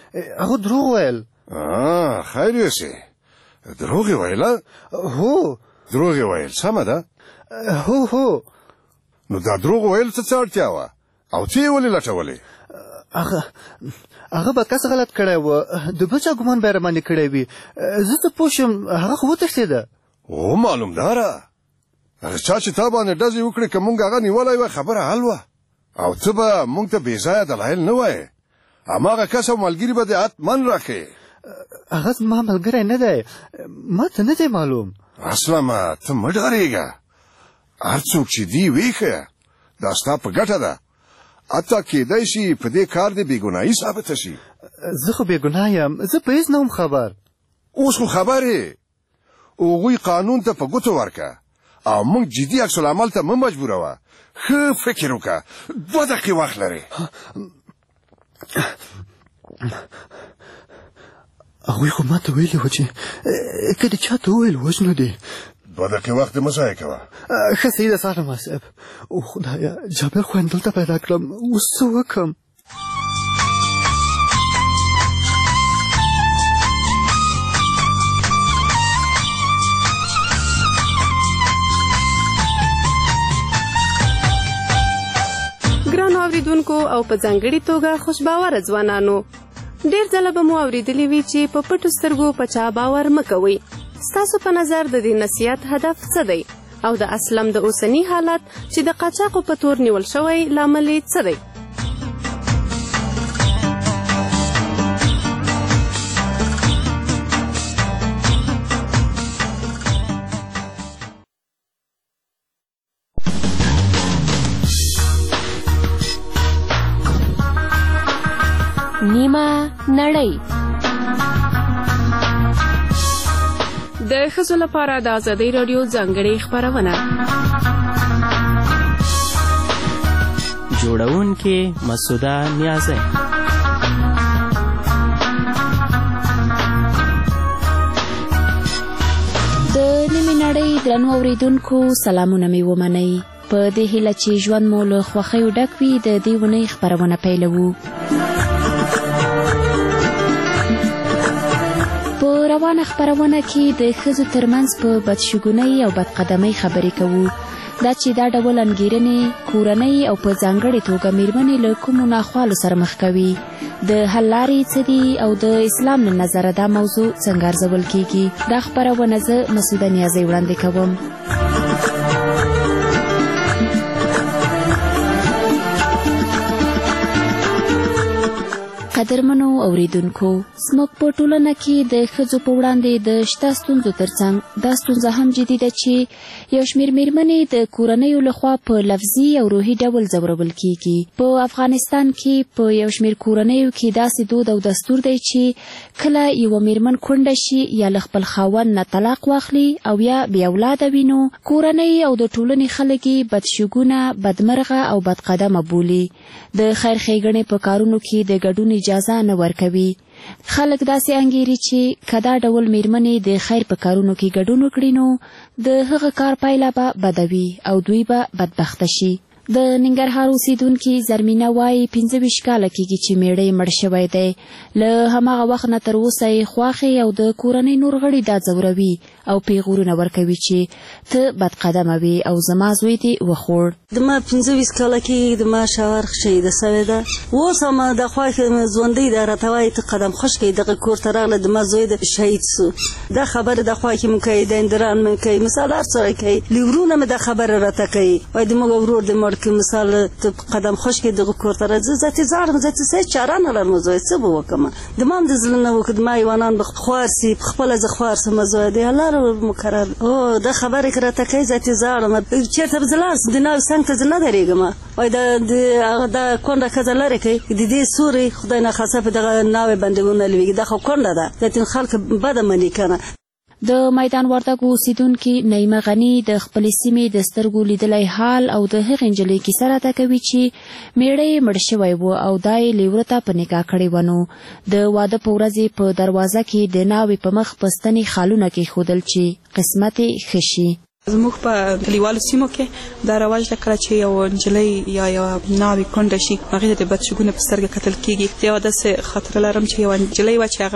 هغه دروغ ویل. خیر یوسې دروغ ویل؟ هو دروغ ویل سمه ده. هو نو دا دروغ ویل څه اړتیا وه او څه یې ولې لټولې؟ هغه به کس غلط کړی و، د بل چا ګمان به یې راباندې کړی وي. زه ته پوه شم هغه خو وتښتېده. معلوم داره هغه چا چې تا باندې ډزې وکړې که مونږ هغه نیولی وای خبره حل وه او ته به مونږ ته بېځایه دلایل نه وایې. هماغه کس او ملګري به دې حتمن راښې. هغه زما ملګری نه دی، ما ته نه دی معلوم. اسلمه ته مه ډارېږه، هر څوک چې دی ویښه دا ستا په ګټه ده. حتی کېدای شي په دې کار دې بېګناهي ثابته شي. زه خو بېګناه یم، زه په هېڅ نه وم خبر. اوس خو خبر یې. هغوی قانون ته په ګوتو ورکه او موږ جدي عکس العمل ته مه مجبوروه. ښه فکر وکړه، 2 دقیقې وخت لرې. هغوی خو ما ته ویلي وه چې که دې چا ته وویل وژنو دې. 2 دقیقې وخت دې مه ضایع کوه. ښه صحیح ده سالم صاحب. او خدایه جابر خو دلته پیدا کړم، اوس څه وکړم؟ ګرانو اوریدونکو او په ځانګړې توګه خوشباوره ځوانانو، ډېر ځله به مو اورېدلي وي چې په پټو سترګو په چا باور مه کوئ. ستاسو په نظر د دې نصیحت هدف څه دی او د اسلم د اوسني حالت چې د قاچاقو په تور نیول شوی لامل یې څه دی؟ نیمه نړۍ د ښځو لپاره د ازادۍ راډیو ځانګړې خپرونه. جوړونکې مسعوده نیازی. د نیمې نړۍ درنو اوریدونکو سلامونه مې ومنئ. په دې هیله چې ژوند مو له خوښیو ډک وي د دې اونۍ خپرونه پیلوو. په روانه خپرونه کې د ښځو ترمنځ په بدشګونۍ او بدقدمۍ خبرې کوو. دا چې دا ډول انګیرنې کورنۍ او په ځانګړې توګه میرمنې له کومو ناخوالو سره مخ کوي، د حل لارې څه دي او د اسلام له نظره دا موضوع څنګه ارزول کیږي. دا خپرونه زه مسعوده نیازی وړاندې کوم. قدرمنو اوریدونکو، زموږ په ټولنه کې د ښځو په وړاندې د شته ستونزو ترڅنګ دا ستونزه هم جدي ده چې یو شمېر میرمنې د کورنیو لخوا په لفظي او روحي ډول ځورول کیږي. په افغانستان کې په یو شمېر کورنیو کې داسې دود او دستور دی چې کله یوه میرمن کونډه شي یا له خپل خاوند نه طلاق واخلي او یا بې اولاده وي، نو کورنۍ او د ټولنې خلک یې بدشګونه، بدمرغه او بدقدمه بولي. د خیر ښېګڼې په کارونو کې د ګډون اجازه نه ورکوي. خلک داسې انګیري چې که دا ډول میرمنې د خیر په کارونو کې ګډون وکړي نو د هغه کار پایله به بده وي او دوی به بدبخته شي. د ننګرهار اوسیدونکي زرمینه وایي 25 کاله کېږي چې میړه یې مړ شوی دی. له هماغه وخت نه تر اوسه یې خواښې او د کورنۍ نور غړي دا ځوروي او پیغورونه ورکوي چې ته بدقدمه وي او زما زوی دې وخوړ. د ما 25 کاله کې د ما شاور شهیده سوې ده. اوس هم د خواښې ژوندۍ ده راته وایي ته قدم خوش کړې دغه کور ته راغله د ما زوی د شهید سو. دا خبره د خواښې مو کوي، د اندران مو کوي، مثال هر څوری کوي. له ورونه مې دا خبره راته کوي، وایي د موږ ورور د مړ که مثال ته قدم خوش کې دغه کور ته راځه، زه تې ځاړم، زه تې څه چاره نه لرم زوی، څه به وکړم؟ د ما هم د زړه نه وکړ، د ما حیوانان به خوار سي، پخپله زه خوار سم زوی دی. الله مقرر دا خبرې که راته کوي، زه تې ځاړم. چېرته به زه لاړ سم، د ناوې څنګ ته زه نه درېږم. وایي دا کونډه ښځه لرې کوي، د دې سوري خدای ناخواسته په دغه ناوې باندې ونه لوېږي، دا خو کونډه ده، دا خلک بده مني که نه. د میدان وردګو اوسیدونکي نعیمه غني د خپلې سیمې د سترګو لیدلی حال او د هغې نجلۍ کیسه راته کوي چې میړه یې مړ شوی و او دا یې لیوره ته په نکاح کړې و. نو د واده په ورځ په دروازه کې د ناوې په مخ په ستنې خالونه کېښودل چې قسمت یې ښه شي. زموږ په کلیوالو سیمو کې دا رواج ده کله چې یو نجلۍ یا یو ناوې کونډه شي هغې ته د بدشګونه په سترګه کتل کېږي. یوه داسې خاطره لرم چې یوه نجلۍ وه چې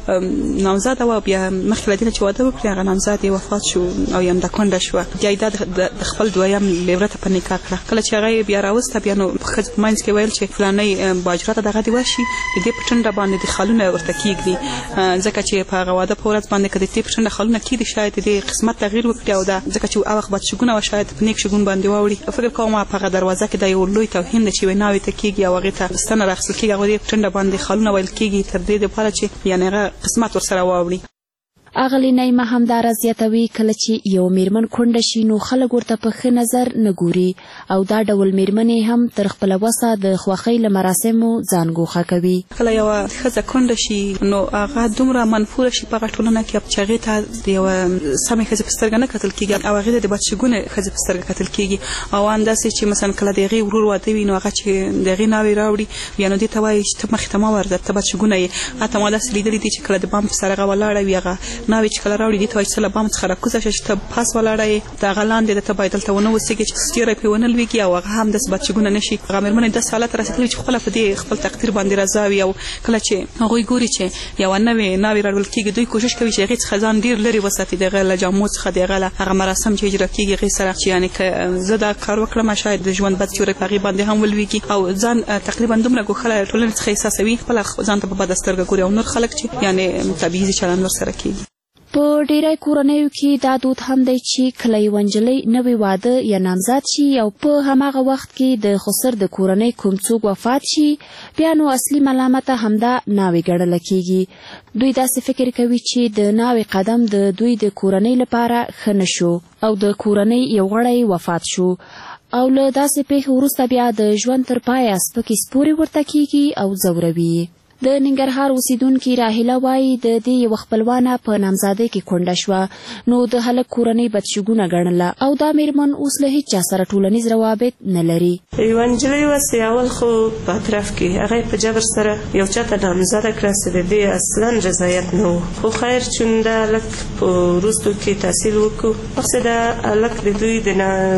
هغه نامزاده وه، بیا مخکې له دې نه چې واده وکړي هغه نامزاد یې وفات شو او یا همدا کونډه شوه. بیا یې دا د خپل دویم لیورته په نکاح کړه. کله چې هغه یې بیا راوسته بیا نو په ښځو په منځ کې ویل چې فلانۍ باجره ته دغه دې وشي د دې په ټنډه باندې د خالونه ورته کېږدي، ځکه چې په هغه واده په ورځ باندې که د دې په ټنډه خالونه کېږدي شاید د دې قسمت تغییر وکړي او دا ځکه چې هغه وخت بدشګونه وه شاید په نیک شګون باندې واوړي. فکر کوم په هغه دروازه کې دا یو لوی توهین دی چې یوې ناوې ته کېږي او هغې ته ستنه راخیستل کېږي، هغه دې په ټنډه باندې خالونه ویل کېږي تر دې دپاره چې یعنې هغه قسمت ورسره واوړي. اغلې نعیمه همداره زیاتوي کله چې یو میرمن کونډه شي نو خلک ورته په ښه نظر نه ګوري او دا ډول میرمنې هم تر خپله وسه د خوښۍ له مراسمو ځان ګوښه کوي. کله یوه ښځه کونډه شي نو هغه دومره منفوره شي په هغه ټولنه کې چې هغې ته د یوه سمې ښځې په سترګه نه کتل کېږي او هغې ته د بدشګونې ښځې په سترګه کتل کېږي. او همداسې چې مثلا کله د هغې ورور واده وي نو هغه چې د هغې ناوې راوړي بیا نو دې ته وایي چې ته مخې ته مه ورځه ته بدشګونه یې. حتی ما داسې لیدلي دي چې کله د بام په سر هغه ولاړه وي هغه ناوې چې کله راوړي دې ته وایي چې له بام څخه راکوزه شه چې ته پاس ولاړه یې د هغه لاندې ده ته باید دلته ونه اوسېږې چې ستوری پرې ونه لوېږي او هغه هم داسې بدشګونه نه شي. هغه مېرمنې داسې حالت ته رسېدلي چې خپله په دې خپل تقدیر باندې رضا وي او کله چې هغوی ګوري چې یوه نوې ناوې راوړل کېږي دوی کوشش کوي چې هغې څخه ځان ډېر لرې وساتي، د هغه له جامو څخه د هغه له هغه مراسم چې اجرا کېږي هغې سره چې یعنې که زه دا کار وکړم شاید د ژوند بد سیوری په هغې باندې هم ولوېږي او ځان تقریبا دومره ګوښه ټولنې څخه احساسوي خپله ځان ته په بده سترګه ګوري او نور خلک چې یعنې تبعیضي چلند ورسره کېږي. په ډیری کورنیو کې دا دود هم دی چې کله یوه نجلۍ نوی واده یا نامزاد شي او په هماغه وخت کې د خسر د کورنۍ کوم څوک وفات شي بیا نو اصلي ملامته همدا ناوې ګڼله کېږي. دوی داسې فکر کوي چې د ناوې قدم د دوی د کورنۍ لپاره ښه نه شو او د کورنۍ یو غړی وفات شو او له داسې پیښې وروسته بیا د ژوند تر پایه سپکې سپورې ورته کېږي او ځوروي. د ننګرهار اوسیدونکي راهیله وایي د دې یوه خپلوانه په نامزادۍ کې کونډه شوه نو د هلک کورنۍ بدشګونه ګڼله او دا میرمن اوس له هیچ چا سره ټولنیز روابط نه لري. یوه نجلۍ وه چې اول خو په اطراف کې هغه په جبر سره یو چا ته نامزاده کړه چې د دې اصلا رضایت نه و، خو خیر چون دا هلک په وروستو کې تحصیل وکړو وخت دا هلک د دوی د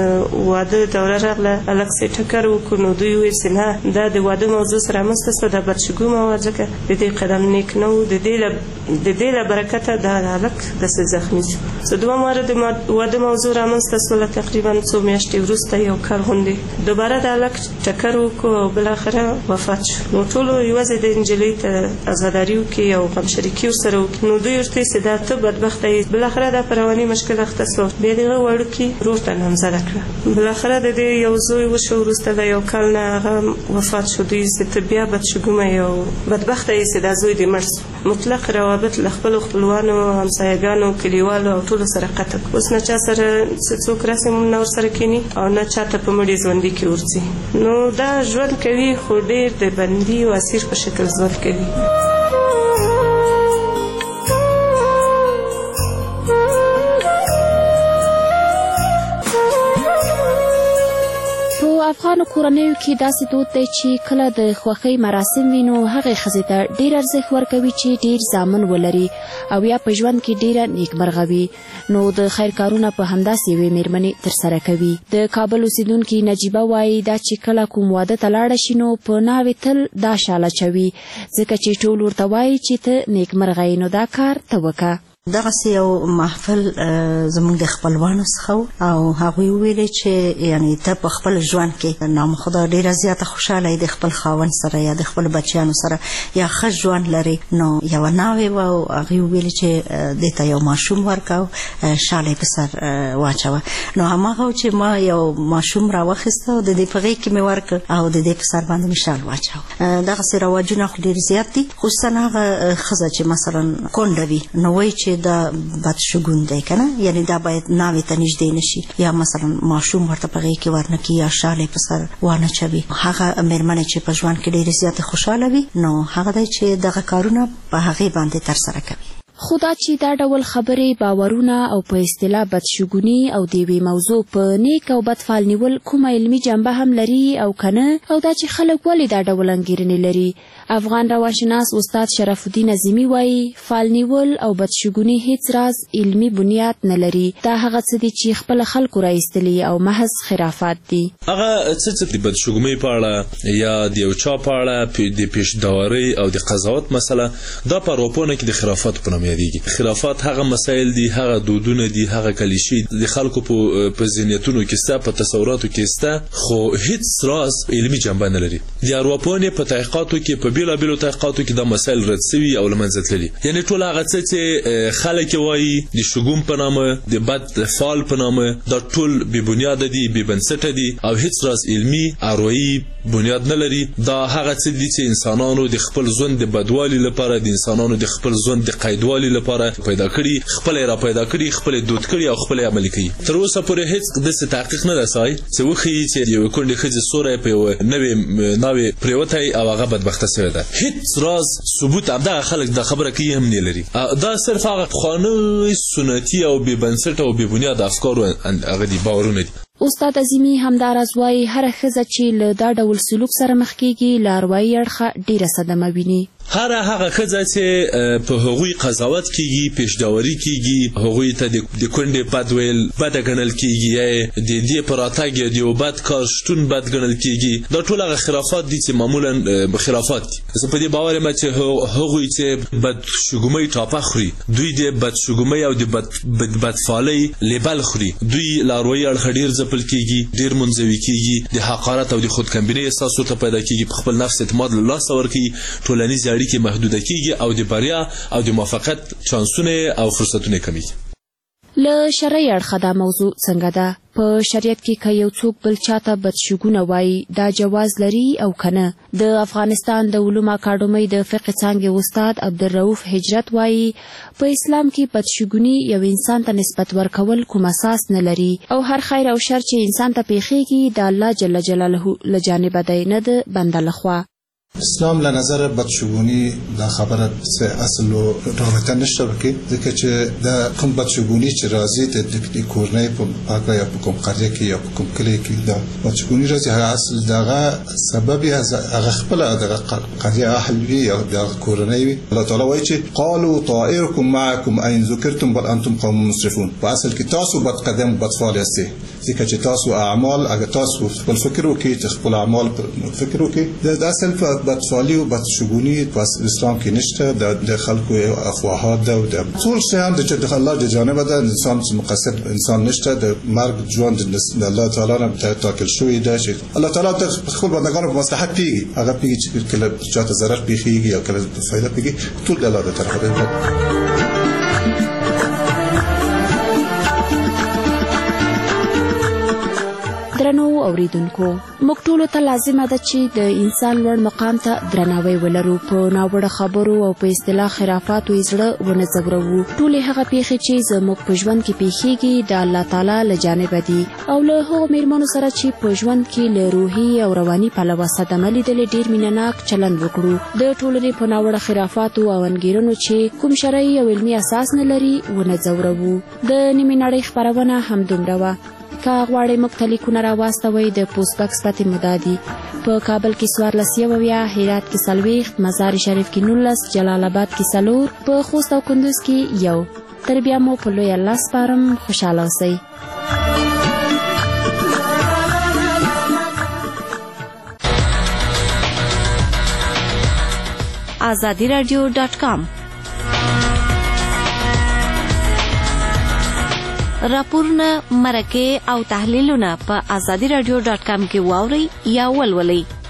واده دوره راغله هلک چې ټکر وکړو نو دوی ویل چې نه دا د واده موضوع سره رامنځته شوه دا بدشګو مواد د دې قدم نیک نه و د دې له برکته دا هلک داسې زخمي شو. څه دوه واره د واده موضوع رامنځته شوله تقریبا څو میاشتې وروسته یو کال غوندې دوباره د هلک ټکر وکړو او بالاخره وفات شو. نو ټولو یوازې د نجلۍ ته عزاداري وکړي او غمشریکي ورسره وکړي نو دوی ورته چې دا ته بدبخته یې. بالاخره دا په رواني مشکل اخته شوه بیا د هغه وړوکي ورور ته نامزاده کړه. بالاخره د دې یو زوی وشو وروسته د یو کال نه هغه وفات شو. دوی چې ته بیا بدشګومه یو بدبخته یې چې دا زوی دې مړ شو. مطلق روابط له خپلو خپلوانو همسایګانو کلیوالو او ټولو سره قطع اوس نه چا سره څوک راسي مونږ نه ورسره کښېني او نه چا ته په مړي ژوندي کې ورځي. نو دا ژوند کوي خو ډېر د بندي او اسیر په شکل ژوند کوي. افغانو کورنیو کې داسې دود دی چې کله د خوښۍ مراسم وي نو هغې ښځې ته ډېر ارزښت ورکوي چې ډېر زامن ولري او یا په ژوند کې ډېره نیکمرغه وي نو د خیر کارونه په همداسې یوې میرمنې ترسره کوي. د کابل اوسیدونکي نجیبه وایي دا چې کله کوم واده ته لاړه شي نو په ناوې تل دا شال اچوي ځکه چې ټول ورته وایي چې ته نیکمرغه یې نو دا کار ته وکړه. دغسې یو محفل زموږ د خپلوانو څخه او هغوی وویلې چې یعنې ته په خپل ژوند کې نامخدا ډېره زیاته خوشحاله یې د خپل خاوند سره یا د خپلو بچیانو سره یا ښه ژوند لرې. نو یوه ناوې وه او هغې وویلې چې دې ته یو ماشوم ورکړه او شال یې په سر واچوه. نو هماغه چې ما یو ماشوم راواخیسته او د دې په غېږ کې مې ورکړ او د دې په سر باندې مې شال واچوه. دغسې رواجونه خو ډېر زیات دي خصوصا هغه ښځه چې مثلا کونډه وي نو وایي چې دا بدشګون دی که نه یعنې دا باید ناوې ته نږدې نه شي یا مثلا ماشوم ورته په غېږ کې ورنکړي یا شال یې په سر وانچوي. هغه مېرمنې چې په ژوند کې ډېرې زیاتې خوشحاله وي نو هغه دی چې دغه کارونه په هغې باندې ترسره کوي. خو دا چې دا ډول خبرې، باورونه او په اصطلاح بدشګوني او د یوې موضوع په نیک او بد فال نیول کومه علمي جنبه هم لري او کنه، او دا چې خلک ولې دا ډول انګیرنې لري. افغان روانشناس استاد شرف الدین عظیمی وایي فال نیول او بدشګوني هیڅ راز علمي بنیاد نه لري. دا هغه څه دي چې خپل خلکو راایستلي او محض خرافات دي. هغه څه د بدشګوني په اړه یا د یو چا په اړه د پیشداوري او د قضاوت مسله دا په اروپا کې د خرافات په نوم یادېږي. خرافات هغه مسایل دي، هغه دودونه دي، هغه کلیشې د خلکو په ذهنیتونو کې ستا، په تصوراتو کې ستا، خو هیڅ راز علمي جنبه نه لري. د اروپا په تحقیقاتو کې، په بیلابیلو تحقیقاتو کې دا مسایل رد شوي او له منځه تللي. یعنې ټول هغه څه چې خلک وایي د شګون په نامه، د بد فال په نامه، دا ټول بې بنیاده دي، بې بنسټه دي او هیڅ راز علمي اروایي بنیاد نه لري. دا هغه څه دي چې انسانانو د خپل ژوند د بدوالي لپاره، د انسانانو د خپل ژوند د قیدوالي لپاره پیدا کړي، خپل را پیدا کړي، خپل دود کړي او خپل عملي کوي. تر اوسه پورې هیڅ د تحقیق نه رسای چې وښیي چې یو کونډې ښځې سوری په یوه نوې ناوې پرېوتی او هغه بدبخته شوې ده. هیڅ راز ثبوت همدغه خلک دا خبره کوي هم نه لري. دا صرف هغه پخواني سنتي او بې بنسټه او بې بنیاده افکارو هغه دي، باورونه دي. استاد عظیمی همداراز وایي هره ښځه چې له دا ډول سلوک سره مخ کېږي له اروایي اړخه ډېره صدمه ویني. هر هغه ښځه چې په هغوی قضاوت کیږي، پیشداوري کیږي، هغوی ته د کونډې بد ویل بده ګڼل کیږي، یا د دې په راتګ د یو بد کار شتون بد ګڼل کیږي، دا ټول هغه خرافات دي چې معمولا خرافات دي. زه په دې باور یم چې هغوی چې بدشګومۍ ټاپه خوري، دوی د بدشګومۍ او د بدفالۍ لیبل خوري، دوی له اروایي اړخه ډېر ځپل کیږي، ډېر منزوي کیږي، د حقارت او د خودکمبینۍ احساس ورته پیدا کیږي، په خپل نفس اعتماد له لاسه ورکوي، ټولنیز اړیکې محدوده کیږي او د بریا او د موفقیت چانسونه او فرصتونه کمیږي. له شرعي اړخه دا موضوع څنګه ده؟ په شریعت کې که یو څوک بل چاته بدشګونه وایي دا جواز لري او کنه؟ د افغانستان د علومو اکاډمۍ د فقه څانګې استاد عبدالرؤف هجرت وایي په اسلام کې بدشګوني یو انسان ته نسبت ورکول کوم اساس نه لري او هر خیر او شر چې انسان ته پیښیږي د الله جل جلاله له جانبه دی، نه د بنده لخوا. اسلام له نظر بدشګوني دا خبره څه اصل او رابطه نشته وکي، ځکه چې د کوم بدشګوني چې راځي د کورنۍ په هغه یا په کوم قريه کې یا په کوم کلی کې دا بدشګوني راځي، هغه اصل دغه سبب هغه خپل دغه قضيه اهل وي یا د کورنۍ وي. الله تعالی وایي چې قالوا طائركم معكم اين ذكرتم بل انتم قوم مسرفون. په اصل کې تاسو بد قدم بد فعال یاستئ، ځکه چې تاسو اعمال هغه تاسو خپل فکر وکړئ، چې خپل اعمال فکر وکړئ. د اصل بدفعالي او بدشګوني په اسلام کې نشته، د خلکو افواهات ده او د ټول شیان د الله د جانبه ده. انسان مقصد انسان نشته، د مرګ ژوند د الله تعالی نه تاکل شوی ده چې الله تعالی د خپل بندگانو په مصلحت پیږي، هغه پیږي چې کله چاته ضرر پیږي او کله فایده پیږي، ټول د الله د طرفه ده. درنو اوریدونکو، موږ ټولو ته لازمه ده چې د انسان لوړ مقام ته درناوی ولرو، په ناوړه خبرو او په اصطلاح خرافاتو یې زړه ونه ځوروو. ټولې هغه پیښې چې زموږ په ژوند کې پیښیږي د الله تعالی له جانبه دي او له هغو میرمنو سره چې په ژوند کې له روحي او رواني پلوه صدمه لیدلې ډېر مینهناک چلند وکړو. د ټولنې په ناوړه خرافاتو او انګیرنو چې کوم شرعي او علمي اساس نه لري ونه ځوروو. د نیمې نړۍ خپرونه همدومره وه. که غواړئ موږ ته لیکونه راواستوئ د پوسټ بکس پتې مو دا دي: په کابل کې 1470، هرات کې 40، مزار شریف کې 19، جلال آباد کې 4، په خوست او کندوز کې 1. تر بیا مو په لوی الله سپارم، خوشحاله اوسئ. azadiradio.com راپورونه، مرکې او تحلیلونه په azadiradio.com کې واورئ یا ولولئ.